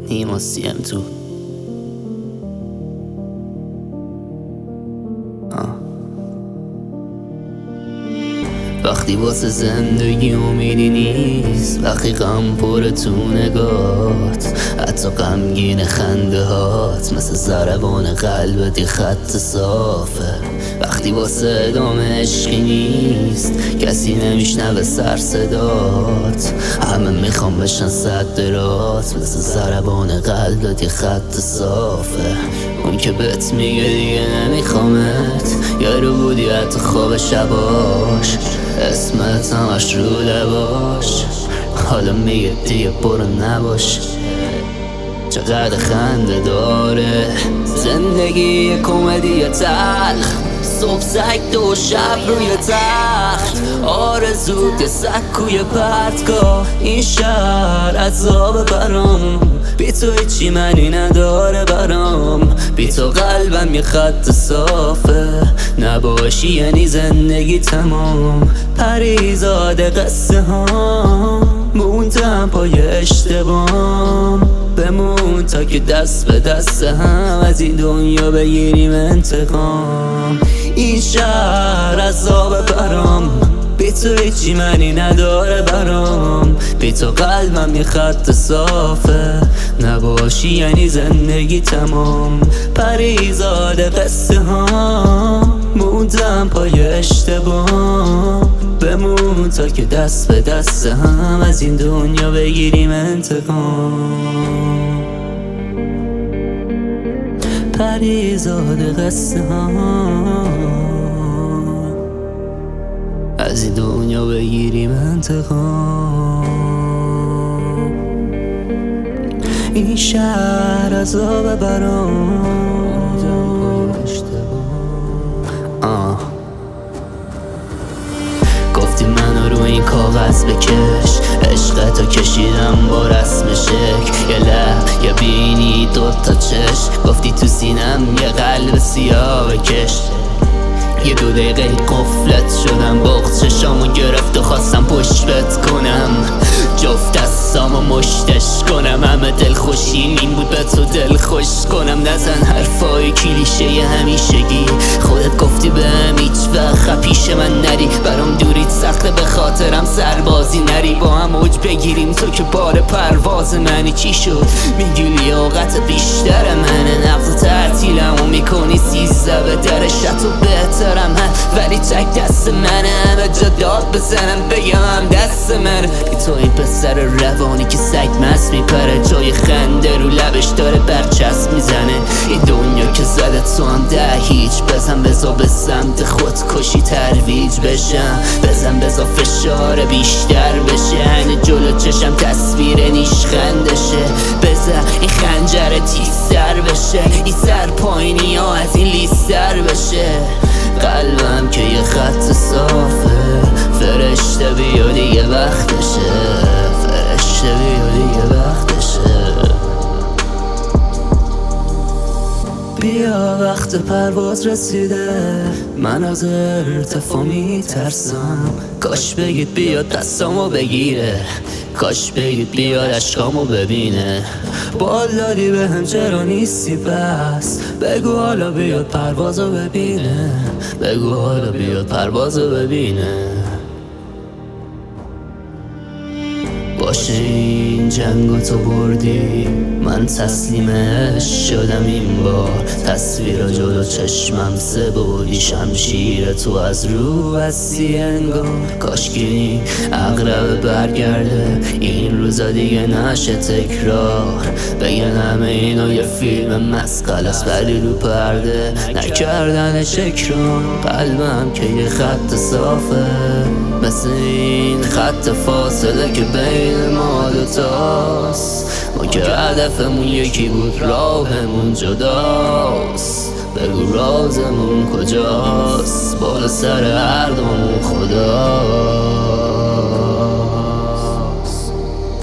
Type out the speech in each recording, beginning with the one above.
نیما CM2. وقتی واسه زندگی امیدی نیست، وقتی غم پر تو نگات، حتی غمگین خنده هات مثل ضربان قلبت یه خط صافه. وقتی واسه ادامه عشقی نیست، کسی نمیشنوه سر صدات، همه میخوام بشن صد رات مثل ضربان قلبت یه خط صافه. اون که بهت میگه دیگه نمیخوامت، یارو بودی حتی خواب شباش، اسمت همش رو لباش، حالا میگه دیگه برو نباش. چقدر خنده داره زندگی کمدی تلخ، صبح سکت و شب روی تخت، آرزوت سکوی پرتگاه. این شهر عذاب برام، بی تو هیچی معنی نداره برام، بی تو قلبم یه خط صافه. نباشی یعنی زندگی تمام، پریزاد قصه ها موندم پای اشتبام. بمون تا که دست به دست هم از این دنیا بگیریم انتقام. این شهر عذاب برام، بی تو هیچی معنی نداره برام، بی تو قلبم یه خط صافه. نباشی یعنی زندگی تمام، پریزاد قصه ها موندم پای اشتباه. بمون تا که دست به دست هم از این دنیا بگیریم انتقام. پریزاد قصه ها از این دنیا بگیریم انتقام. این شهر عذاب برام. گفتی منو رو این کاغذ بکش، عشقتو کشیدم با رسم شک، یه لب یه بینی دوتا چشم، گفتی تو سینم یه قلب سیاه بکش. یه 2 دقیقه قفلت شدم، بغض چشامو گرفت و خواستم پشت کنم، جفت دستامو مشتش کنم، همه دل خوشیم این بود به تو دل خوش کنم. نزن حرفای کلیشه همیشگی، خودت گفتی بهم هیچ وقت پیش من نری، برام دوریت سخته به خاطرم سربازی نری، با هم اوج بگیریم تو که بار پرواز منی. چی شد میگی لیاقت بیشتر منه، نقض تعطیلمو میکنی 13 به درشت و بهترم هست، ولی تک دست منه، همه جا داد بزنم بگم هم دست منه. بی تو این پسر روانی که سگ مست میپره، جای خنده رو لبش داره برچسب میزنه. این دنیا که زدت تو هم 10-0، بزن بزا به سمت خودکشی ترویج بشم، بزن بزا فشار بیشتر بشه، هنه جلو چشم تصویر نیشخندشه، بزن این خنجر تیزتر بشه، این سر پایینی ها از این لیستر بشه. قلبم که یه خط صافه، فرشته بیا دیگه وقتشه، فرشته بیا دیگه وقتشه. بیا وقت پرواز رسیده، من از ارتفاع میترسم، کاش بگید بیاد دستامو بگیره، کاش بگید بیاد عشقامو ببینه. بال دادی بهم چرا نیستی پس، بگو حالا بیاد پروازو ببینه، بگو حالا بیاد پروازو ببینه. باشه این جنگو تو بردی، من تسلیمش شدم این بار، تصویر جلو چشمم سبودی، شمشیر تو از رو هستی انگار. کاشکی اقرب برگرده این روزا دیگه نشه تکرار، بگن همه اینا یه فیلم مسخره است ولی رو پرده نکردنش اکران. قلبم که یه خط صافه، مثل این خط فاصله که بین ما دوتاست، ما که هدفمون یکی بود راهمون جداست. بگو رازمون کجاست، بالا سر هر دومون خداست.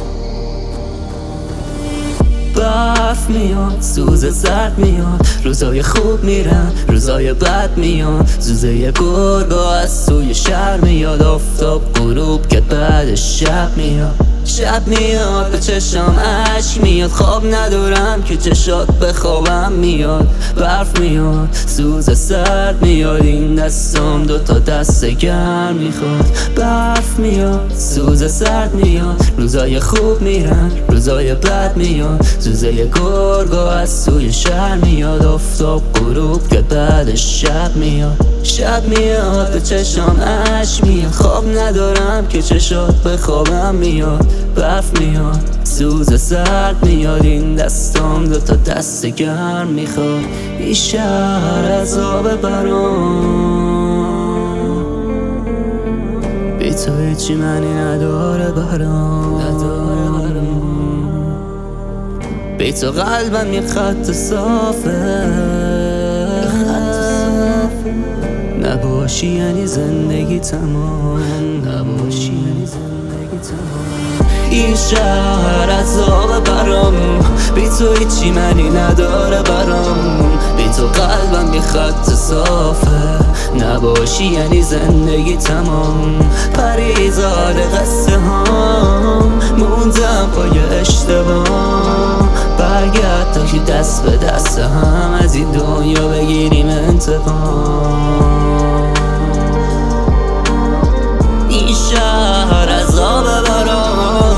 برف میاد، سوز زرد میاد، روزای خوب میرن، روزای بد میاد، زوزه یه گرگا از توی شهر میاد، آفتاب غروب که بعد شب میاد. شب میاد به چشم عشق میاد، خواب ندارم که چشات به خوابم میاد. برف میاد سوز سرد میاد، این دستم دوتا دست گرم میخواد. برف میاد سوز سرد میاد، روزای خوب میرن روزای بد میاد. زوزه گرگا از سوی شهر میاد، آفتاب غروب که بعدش شب میاد. شب میاد به چشم عشق میاد، خواب ندارم که چشات به خوابم میاد. برف میاد سوز سرد میاد، این دستام دوتا دست گرم میخواد. این شهر عذاب برام، بی تو هیچی معنی نداره برام. بی تو قلبم یه خط صافه، نباشی یعنی زندگی تمام، نباشی یعنی زندگی تمام. این شهر عذاب برام، بی تو هیچی معنی نداره برام. بی تو قلبم یه خط صافه، نباشی یعنی زندگی تمام. پریزاد قصه هام موندم پای اشتباه، برگرد تا که دست به دست هم از این دنیا بگیریم انتقام. این شهر عذاب برام،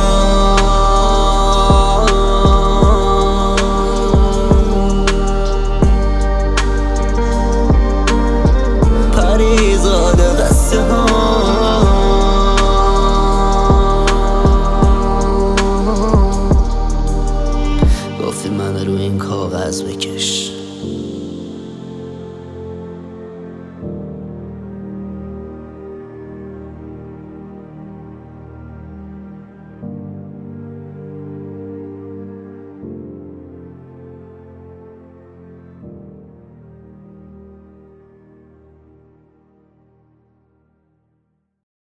پریزاد قصه هام. گفتی من رو این کاغذ بکش،